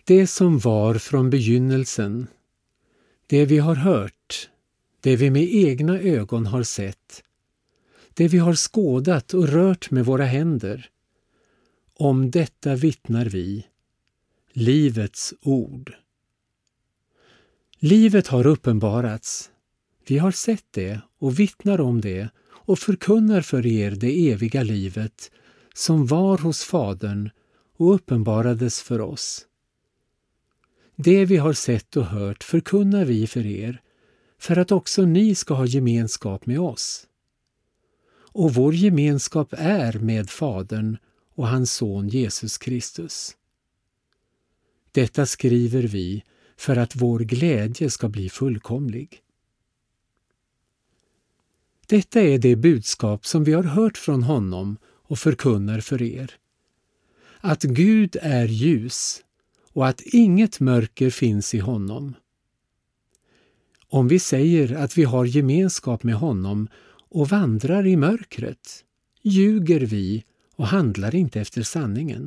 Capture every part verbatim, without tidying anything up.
Det som var från begynnelsen, det vi har hört, det vi med egna ögon har sett, det vi har skådat och rört med våra händer. Om detta vittnar vi, livets ord. Livet har uppenbarats. Vi har sett det och vittnar om det och förkunnar för er det eviga livet som var hos Fadern och uppenbarades för oss. Det vi har sett och hört förkunnar vi för er, för att också ni ska ha gemenskap med oss. Och vår gemenskap är med Fadern och hans son Jesus Kristus. Detta skriver vi för att vår glädje ska bli fullkomlig. Detta är det budskap som vi har hört från honom och förkunnar för er. Att Gud är ljus och att inget mörker finns i honom. Om vi säger att vi har gemenskap med honom och vandrar i mörkret, ljuger vi och handlar inte efter sanningen.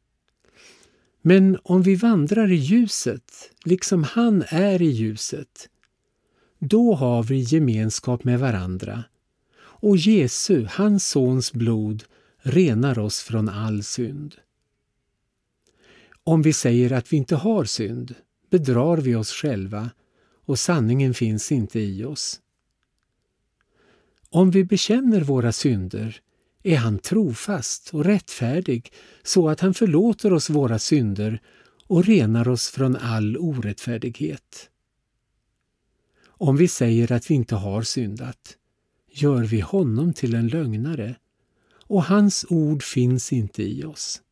Men om vi vandrar i ljuset, liksom han är i ljuset, då har vi gemenskap med varandra, och Jesu, hans sons blod, renar oss från all synd. Om vi säger att vi inte har synd, bedrar vi oss själva, och sanningen finns inte i oss. Om vi bekänner våra synder, är han trofast och rättfärdig så att han förlåter oss våra synder och renar oss från all orättfärdighet. Om vi säger att vi inte har syndat, gör vi honom till en lögnare, och hans ord finns inte i oss.